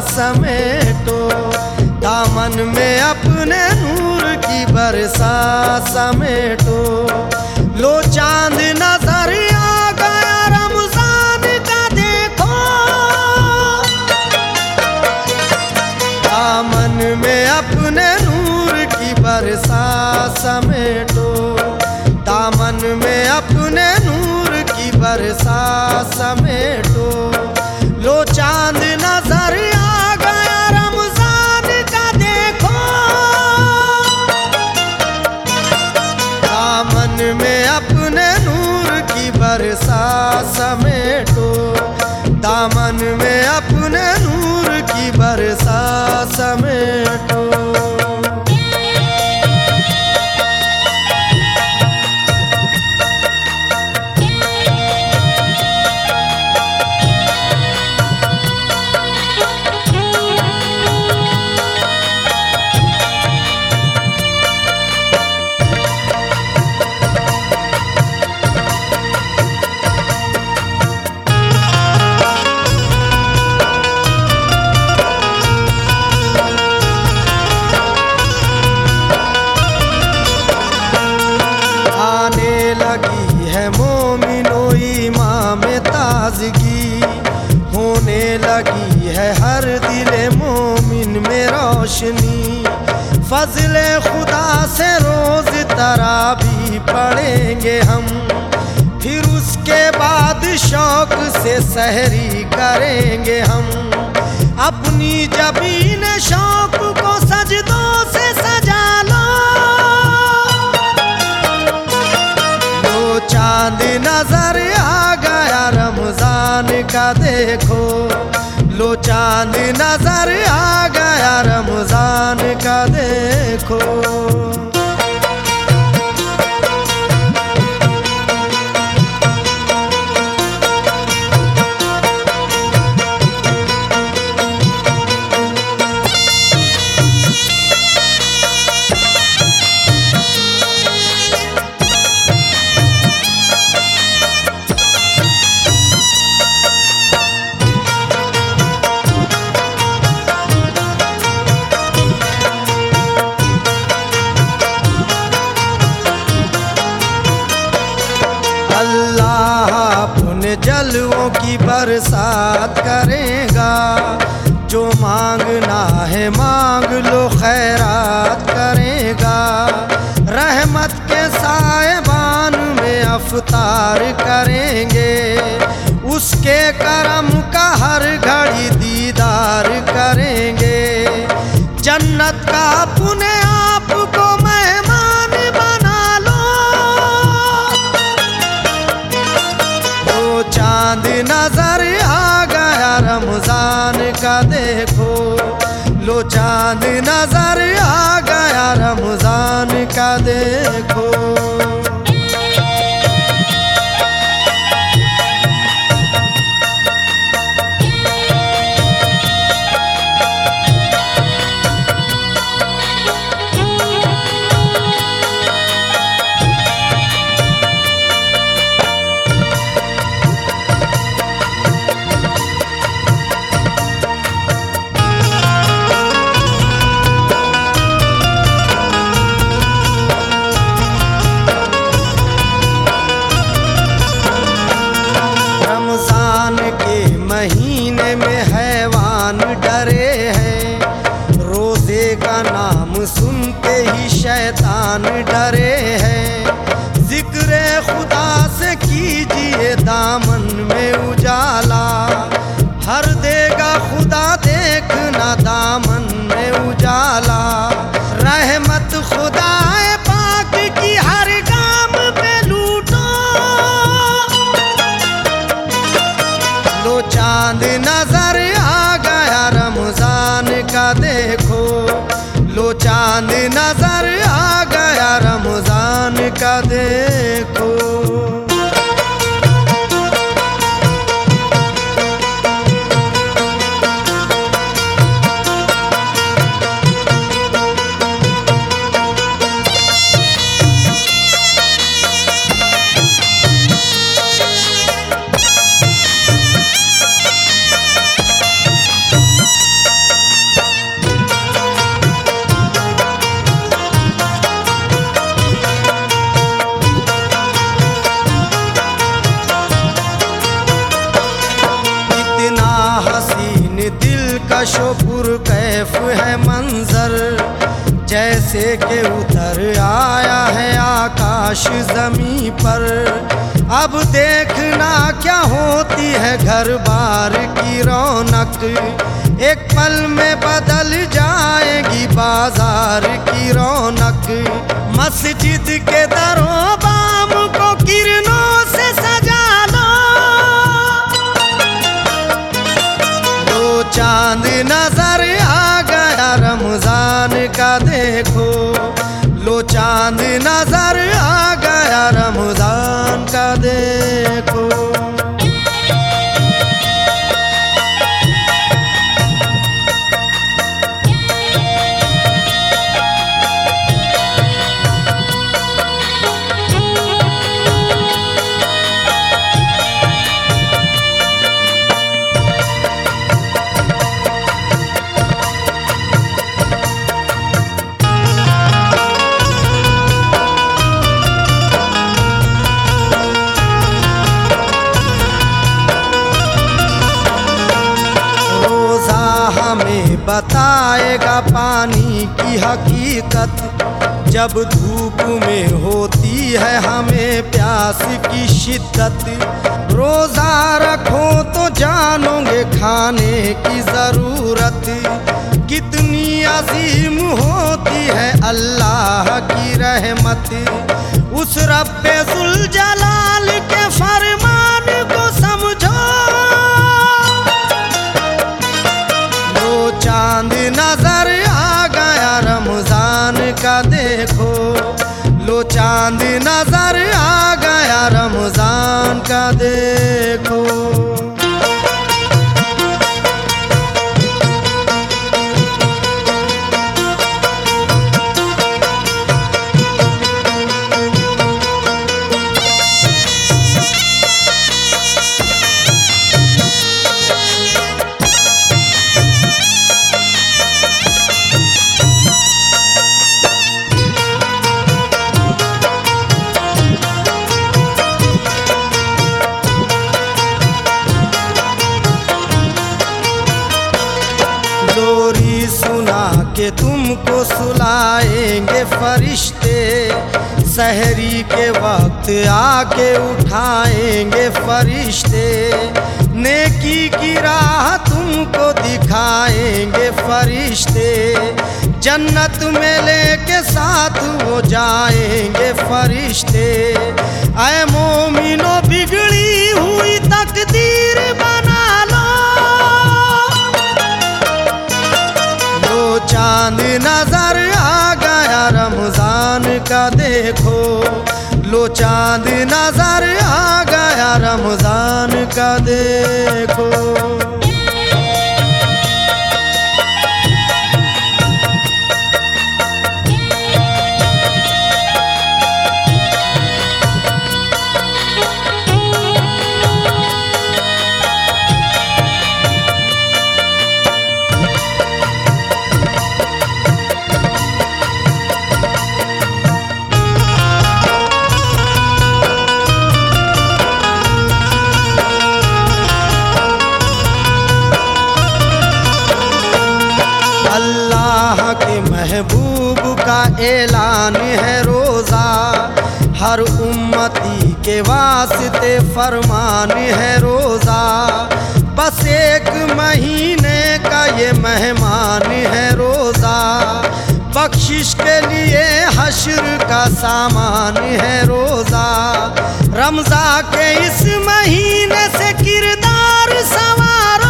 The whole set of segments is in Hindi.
समेटो, दामन में अपने नूर की बरसा समेटो। लो चांद नजर आ गया रमजान का देखो, दामन में अपने नूर की बरसा समेटो, दामन में अपने नूर की बरसा समेटो। लो चांद नजर आ गया रमजान का देखो, दामन में अपने नूर की बरसा समेटो, दामन में अपने नूर की बरसा समेटो। लगी है मोमिनो ईमान में ताजगी, होने लगी है हर दिले मोमिन में रोशनी। फजले खुदा से रोज तरावी पढ़ेंगे हम, फिर उसके बाद शौक से सहरी करेंगे हम। अपनी जबीन शौक को सजदों से सजा लो, चांद नजर आ गया रमजान का देखो, लो चांद नजर आ गया रमजान का देखो। अल्लाह अपने जलवों की बरसात करेगा, जो मांगना है मांग लो खैरात करेगा। रहमत के साएबान में अफ्तार करेंगे, उसके करम का हर घड़ी दीदार करेंगे। जन्नत का अपने आप को मेहमान बना लो, तो चांद नजर आ गया रमजान का देखो, लो चांद नजर आ गया रमजान का देखो। महीने में हैवान डरे हैं, रोजे का नाम सुनते ही शैतान डरे हैं। जिक्र खुदा से कीजिए दामन में उजाला, हर देगा खुदा देखना दामन में उजाला। रहमत खुदाए पाक की हर काम पे लूटो, लो चांद नजर आ गया रमजान का देखो, लो चांद नजर आ गया रमजान का देखो। शोपुर कैफ है मंजर, जैसे के उतर आया है आकाश जमी पर। अब देखना क्या होती है घर बार की रौनक, एक पल में बदल जाएगी बाजार की रौनक। मस्जिद के दरों बाम को किरणों से सजा लो, दो चांद नजर आ गया रमजान का देखो, लो चांद नजर आ गया रमजान का देखो। बताएगा पानी की हकीकत, जब धूप में होती है हमें प्यास की शिद्दत। रोजा रखो तो जानोगे खाने की ज़रूरत, कितनी अजीम होती है अल्लाह की रहमत। उस रब्बे जुल जलाल के फरमान को समझो, चांद नजर आ गया रमजान का देखो, लो चांद नजर आ गया रमजान का देखो। लोरी सुना के तुमको सुलाएंगे फरिश्ते, सहरी के वक्त आके उठाएंगे फरिश्ते। नेकी की राह तुमको दिखाएंगे फरिश्ते, जन्नत में लेके साथ वो जाएंगे फरिश्ते। ऐ मोमिनो बिगड़ी हुई तकदीर बना लो, चांद नजर आ गया रमजान का देखो, लो चांद नजर आ गया रमजान का देखो। महबूब का ऐलान है रोज़ा, हर उम्मती के वास्ते फरमान है रोज़ा। बस एक महीने का ये मेहमान है रोज़ा, बख्शिश के लिए हश्र का सामान है रोज़ा। रमज़ा के इस महीने से किरदार संवारो,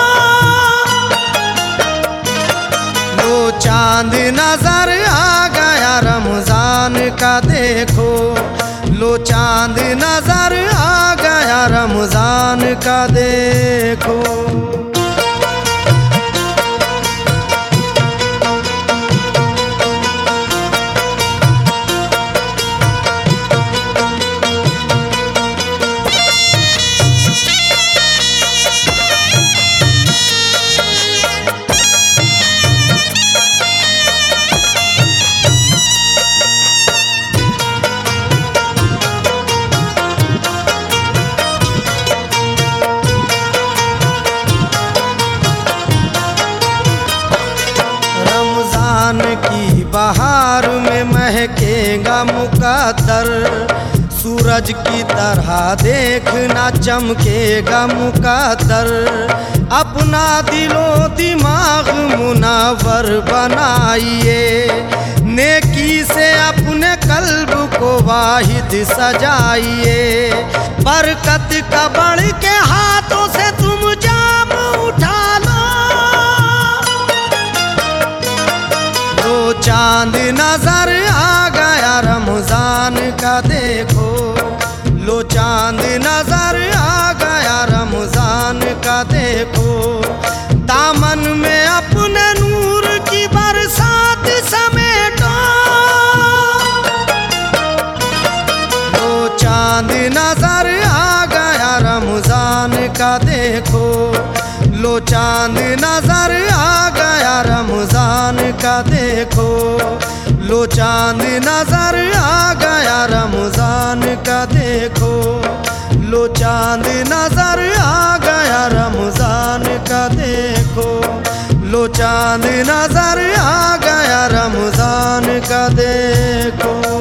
चांद नजर आ गया रमजान का देखो, लो चांद नजर आ गया रमजान का देखो। मुकद्दर। सूरज की तरह देखना चमकेगा मुकद्दर। अपना दिलो दिमाग मुनव्वर बनाइए, नेकी से अपने कल्ब को वाहिद सजाइए। बरकत का बढ़ के हाथों से तुम जाम उठा लो, तो चांद नजर आ गया रमजान का देखो। लो चांद नजर आ गया रमजान का देखो। दामन में अपने नूर की बरसात समेटो, लो चांद नजर आ गया रमजान का देखो। लो चांद नजर आ गया रमजान का देखो। लो चांद नजर आ गया रमजान का देखो। लो चांद नजर आ गया रमजान का देखो। लो चांद नजर आ गया रमजान का देखो।